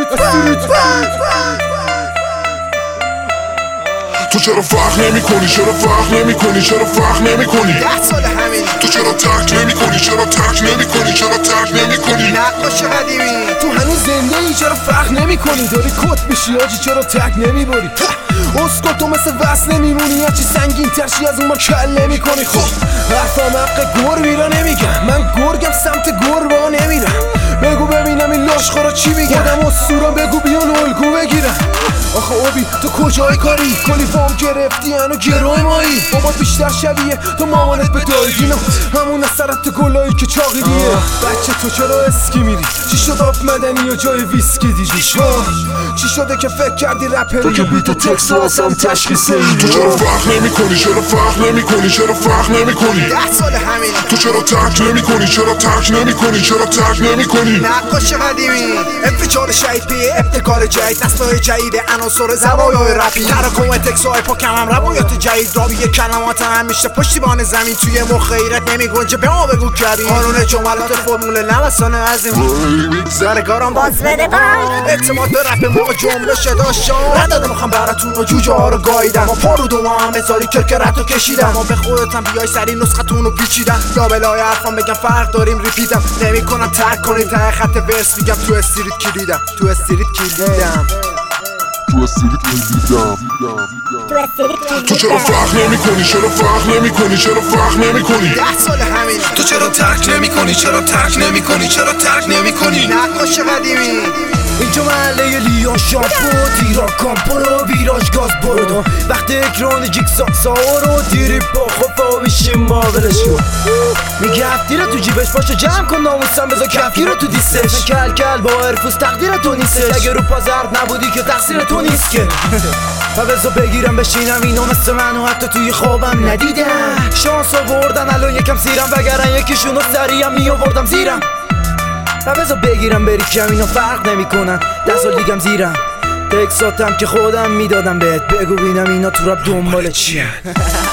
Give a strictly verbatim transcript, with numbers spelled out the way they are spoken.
تو چرا فرق نمی کنی؟ چرا فرق نمی کنی؟ چرا فرق نمی کنی؟ ده سال همین تو چرا ترک نمی کنی؟ چرا ترک نمی کنی؟ چرا ترک نمی کنی؟ نقاش قدیمی تو هنوز زنده ای چرا فرق نمی کنی؟ داری کت میشی آجی چرا تک نمی بری؟ اسکو تو مثل وصل نمیمونی هرچی سنگین ترشی از اون ما کل نمی کنی. خب حرفم حق گر بیرا نمیگم، من گرگم سمت گربا نمیرم. بگو ببینم این لاشخورا چی میگن؟ خودم اصورم بگو بیان الگو بگیرم. آخه اوبی تو کجای کاری؟ کلی فام گرفتی هنو گروه مایی. بابا بیشتر شبیه تو مامانت به دایدینو، همون از سرت گلایی که چاقی دیه. بچه تو چرا اسکی میری؟ چی شد آف مدنی یا جای ویسکی دیدی؟ چی شده که فکر کردی رپری؟ تو که بیت تکس واسم تشخیصه ای. تو چرا فرق نمی کنی؟ چرا فرق نمی کنی؟ چرا فرق نمی کنی؟ ده سال همین تو چرا ترک نمی کنی؟ چرا ترک نمی کنی؟ چرا ترک نمی کنی؟ نقاش قدیمی انفجار شهید پیه ابتکار جدید، دستای جدید عناصر زوایای رپی، تراکم تکسای پاکم هم روایات جدید، راوی کلمات هم میشه پشتیبان زمین. توی مخ غیرت نمی گنجه به ما بگو کبیر، قانون جملات فرمول نوسان عظیم، سرگارم باز بده بند اعتماد به رپ ما جنبش داشتم. ندادم میخوام براتون و جوجه ها رو گاییدم، ما پارو دو هم بذاری کرکرت رو کشیدم. ما به خودتم بیای سری نسختون رو پیچیدم، لابلای حرفام بگم فرق داریم ریپیدم نمیکنم ترک کنید ته خط ورس میگم تو استریت کلیدم، تو استریت کلیدم، تو استریت کلیدم. تو چرا فرق نمی کنی؟ چرا فرق نمی کنی؟ چرا فرق نمی کنی؟ ده سال همین تو چرا ترک نمی کنی؟ چرا ترک نمی کنی؟ چرا ترک نمی کنی؟ نقاش قدیمی اینجا محله لیان شامپو تیران کامپورو ویراج گاز برو. وقت اکران جیکسا ساورو دیری با خفا بشیم ما ولش کن. میگه هفتیره تو جیبش باشه جمع کن ناموسم بذار کفی رو تو دیستش. کل کل با ارفوز تقدیر تو نیستش، اگه رو پا زرد نبودی که تقصیر تو نیست که. و بذار بگیرم بشینم اینو مثل منو حتی توی خوابم ندیدم. شانس آوردن الان یکم سیرم وگرن یکیشونو سریم می آوردم زیرم. و بذار بگیرم بری کم اینا فرق نمی کنن، ده سال دیگم زیرم. تکساتم که خودم میدادم بهت، بگو بینم اینا تو رب دنبال چیه.